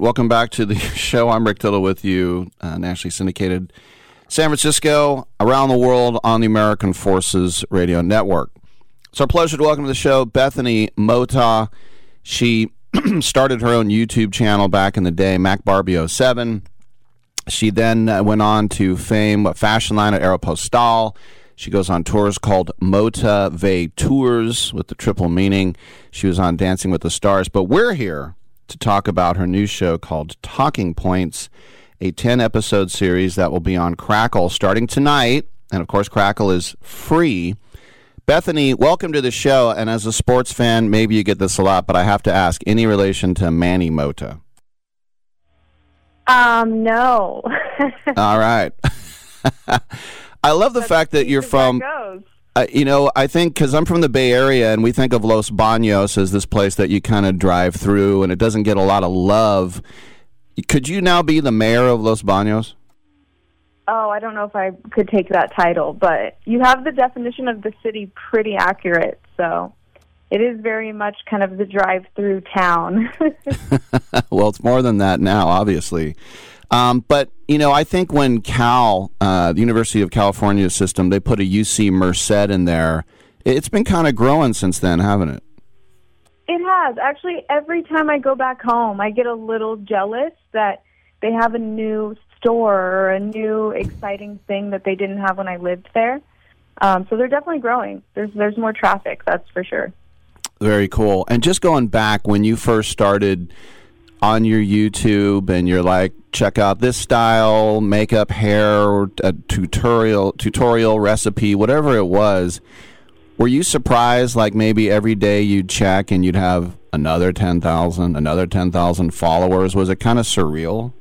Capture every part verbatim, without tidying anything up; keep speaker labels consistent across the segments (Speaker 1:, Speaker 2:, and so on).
Speaker 1: welcome back to the show. I'm Rick Tittle with you, uh, nationally syndicated San Francisco, around the world on the American Forces Radio Network. It's our pleasure to welcome to the show Bethany Mota. She started her own YouTube channel back in the day, Mac Barbie oh seven. She then uh, went on to fame, a fashion line at Aeropostale. She goes on tours called Mota Ve Tours with the triple meaning. She was on Dancing with the Stars. But we're here to talk about her new show called Talking Points, a ten-episode series that will be on Crackle starting tonight. And, of course, Crackle is free. Bethany, welcome to the show. And as a sports fan, maybe you get this a lot, but I have to ask, any relation to Manny Mota?
Speaker 2: Um, no.
Speaker 1: All right. I love the
Speaker 2: That's
Speaker 1: fact that you're from, uh, you know, I think because I'm from the Bay Area and we think of Los Baños as this place that you kind of drive through and it doesn't get a lot of love. Could you now be the mayor of Los Baños?
Speaker 2: Oh, I don't know if I could take that title, but you have the definition of the city pretty accurate, so it is very much kind of the drive-through town.
Speaker 1: Well, it's more than that now, obviously. Um, but, you know, I think when Cal, uh, the University of California system, they put a U C Merced in there, it's been kind of growing since then, haven't it?
Speaker 2: It has. Actually, every time I go back home, I get a little jealous that they have a new store or a new exciting thing that they didn't have when I lived there. Um, so they're definitely growing. There's there's more traffic, that's for sure.
Speaker 1: Very cool. And just going back, when you first started on your YouTube and you're like, check out this style, makeup, hair, a tutorial, tutorial recipe, whatever it was, were you surprised like maybe every day you'd check and you'd have another ten thousand, another ten thousand followers? Was it kind of surreal?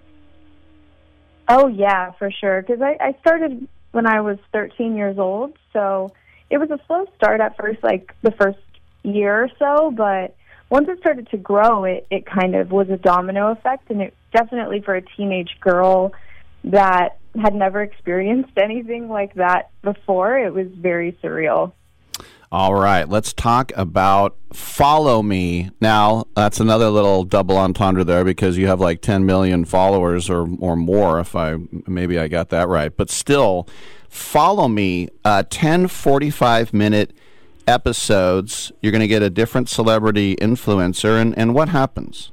Speaker 2: Oh, yeah, for sure. Because I, I started when I was thirteen years old, so it was a slow start at first, like the first year or so, but once it started to grow, it, it kind of was a domino effect, and it definitely for a teenage girl that had never experienced anything like that before, it was very surreal.
Speaker 1: All right, let's talk about Follow Me. Now, that's another little double entendre there because you have like ten million followers or or more, if I maybe I got that right. But still, Follow Me, uh, ten forty-five minute episodes. You're going to get a different celebrity influencer, and, and what happens?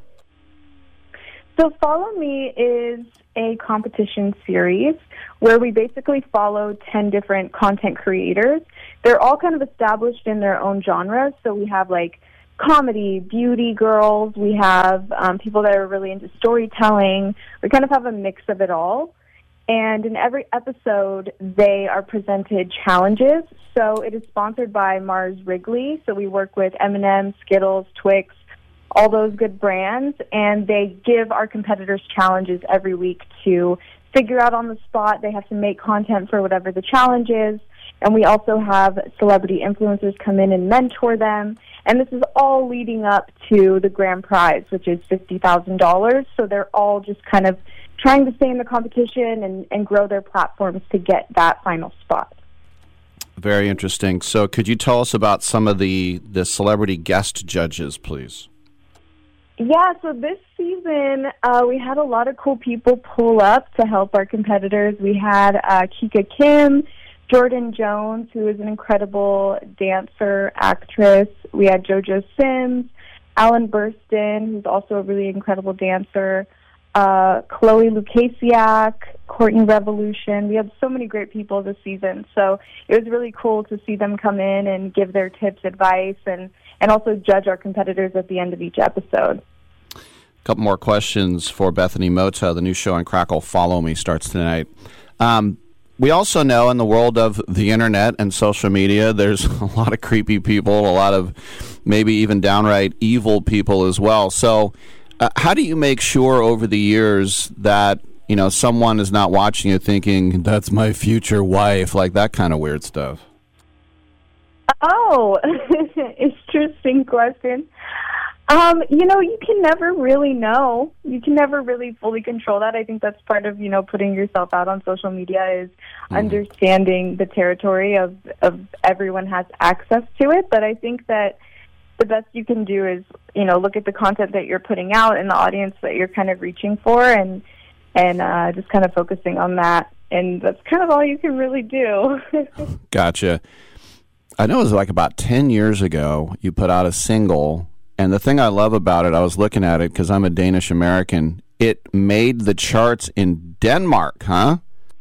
Speaker 2: So Follow Me is a competition series where we basically follow ten different content creators. They're all kind of established in their own genres. So we have like comedy, beauty girls, we have um, people that are really into storytelling. We kind of have a mix of it all. And in every episode, they are presented challenges. So it is sponsored by Mars Wrigley. So we work with M and M, Skittles, Twix, all those good brands. And they give our competitors challenges every week to figure out on the spot. They have to make content for whatever the challenge is. And we also have celebrity influencers come in and mentor them. And this is all leading up to the grand prize, which is fifty thousand dollars. So they're all just kind of trying to stay in the competition and, and grow their platforms to get that final spot.
Speaker 1: Very interesting. So could you tell us about some of the, the celebrity guest judges, please?
Speaker 2: Yeah, so this season uh, we had a lot of cool people pull up to help our competitors. We had uh, Kika Kim, Jordan Jones, who is an incredible dancer, actress. We had JoJo Sims, Alan Burston, who's also a really incredible dancer, uh, Chloe Lukasiak, Courtney Revolution. We had so many great people this season, so it was really cool to see them come in and give their tips, advice, and, and also judge our competitors at the end of each episode.
Speaker 1: A couple more questions for Bethany Mota. The new show on Crackle, Follow Me, starts tonight. Um, we also know in the world of the internet and social media, there's a lot of creepy people, a lot of maybe even downright evil people as well. So uh, how do you make sure over the years that, you know, someone is not watching you thinking, that's my future wife, like that kind of weird stuff?
Speaker 2: Oh, interesting question. Um, you know, you can never really know. You can never really fully control that. I think that's part of, you know, putting yourself out on social media is mm. understanding the territory of, of everyone has access to it. But I think that the best you can do is, you know, look at the content that you're putting out and the audience that you're kind of reaching for, and and uh, just kind of focusing on that. And that's kind of all you can really do.
Speaker 1: Gotcha. I know it was like about ten years ago you put out a single, and the thing I love about it, I was looking at it because I'm a Danish American, it made the charts in Denmark, huh?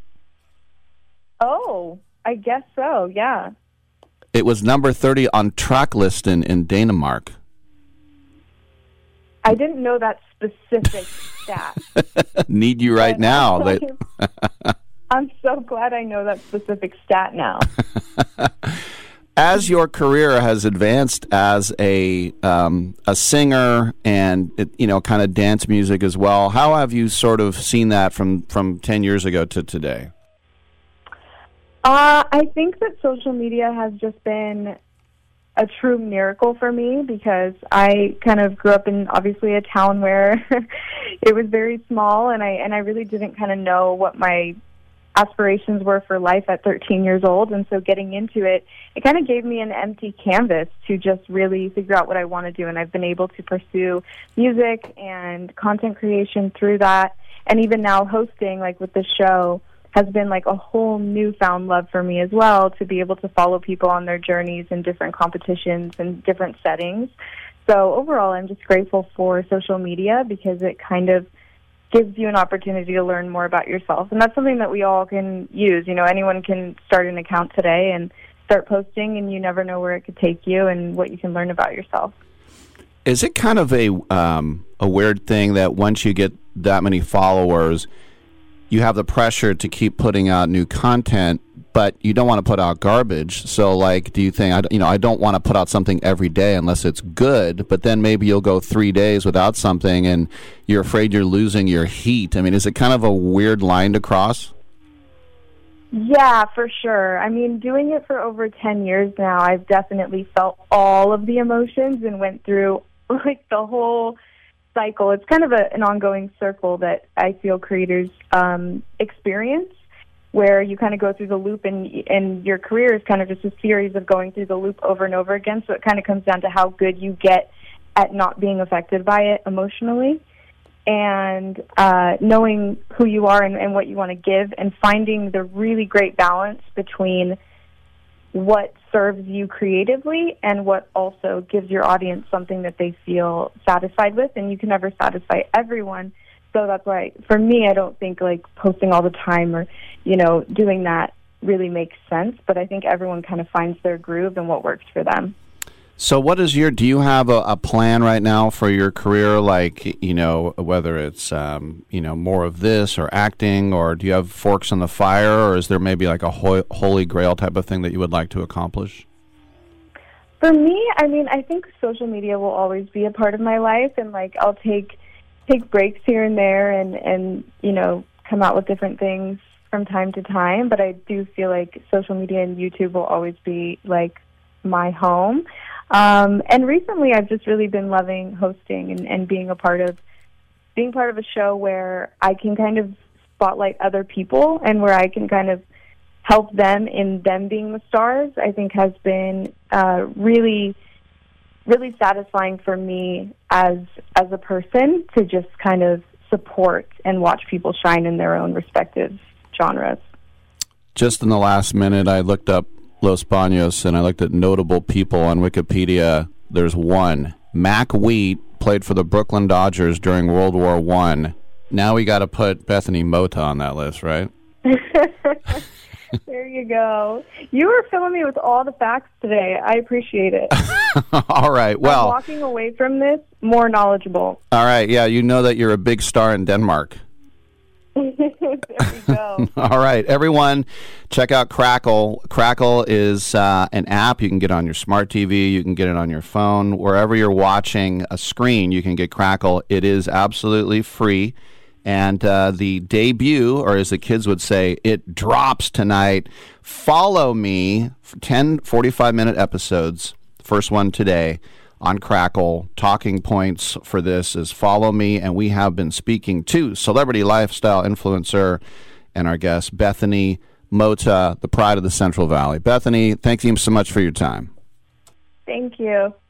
Speaker 2: Oh, I guess so, yeah.
Speaker 1: It was number thirty on Tracklisten in Denmark.
Speaker 2: I didn't know that specific stat.
Speaker 1: Need you right
Speaker 2: but
Speaker 1: now.
Speaker 2: I'm,
Speaker 1: That...
Speaker 2: I'm so glad I know that specific stat now.
Speaker 1: As your career has advanced as a um, a singer and, you know, kind of dance music as well, how have you sort of seen that from, from ten years ago to today?
Speaker 2: Uh, I think that social media has just been a true miracle for me, because I kind of grew up in obviously a town where it was very small, and I and I really didn't kind of know what my aspirations were for life at thirteen years old. And so getting into it, it kind of gave me an empty canvas to just really figure out what I want to do. And I've been able to pursue music and content creation through that. And even now hosting, like with this show, has been like a whole newfound love for me as well, to be able to follow people on their journeys in different competitions and different settings. So overall, I'm just grateful for social media, because it kind of gives you an opportunity to learn more about yourself. And that's something that we all can use. You know, anyone can start an account today and start posting, and you never know where it could take you and what you can learn about yourself.
Speaker 1: Is it kind of a um, a weird thing that once you get that many followers, you have the pressure to keep putting out new content, but you don't want to put out garbage? So, like, do you think, I, you know, I don't want to put out something every day unless it's good, but then maybe you'll go three days without something and you're afraid you're losing your heat? I mean, is it kind of a weird line to cross?
Speaker 2: Yeah, for sure. I mean, doing it for over ten years now, I've definitely felt all of the emotions and went through, like, the whole cycle. It's kind of a, an ongoing circle that I feel creators um, experience, where you kind of go through the loop, and and your career is kind of just a series of going through the loop over and over again. So it kind of comes down to how good you get at not being affected by it emotionally, and uh, knowing who you are and, and what you want to give, and finding the really great balance between what serves you creatively and what also gives your audience something that they feel satisfied with. And you can never satisfy everyone. So that's why, for me, I don't think like posting all the time or, you know, doing that really makes sense. But I think everyone kind of finds their groove and what works for them.
Speaker 1: So what is your, do you have a, a plan right now for your career? Like, you know, whether it's, um, you know, more of this or acting, or do you have forks in the fire, or is there maybe like a ho- holy grail type of thing that you would like to accomplish?
Speaker 2: For me, I mean, I think social media will always be a part of my life, and like I'll take take breaks here and there, and, and you know, come out with different things from time to time. But I do feel like social media and YouTube will always be like my home. Um, and recently, I've just really been loving hosting and, and being a part of being part of a show where I can kind of spotlight other people, and where I can kind of help them in them being the stars. I think has been uh, really, really satisfying for me as as a person, to just kind of support and watch people shine in their own respective genres.
Speaker 1: Just in the last minute, I looked up Los Baños, and I looked at notable people on Wikipedia. There's one. Mac Wheat played for the Brooklyn Dodgers during World War One. Now we got to put Bethany Mota on that list, right?
Speaker 2: There you go. You were filling me with all the facts today. I appreciate it.
Speaker 1: All right. Well,
Speaker 2: I'm walking away from this more knowledgeable.
Speaker 1: All right. Yeah, you know that you're a big star in Denmark.
Speaker 2: There we go.
Speaker 1: All right, everyone, check out Crackle. Crackle is uh, an app you can get on your smart T V. You can get it on your phone. Wherever you're watching a screen, you can get Crackle. It is absolutely free. And uh, the debut, or as the kids would say, it drops tonight. Follow me for ten forty-five minute episodes. First one today on Crackle. Talking points for this is follow me, and we have been speaking to celebrity lifestyle influencer and our guest, Bethany Mota, the pride of the Central Valley. Bethany, thank you so much for your time.
Speaker 2: Thank you.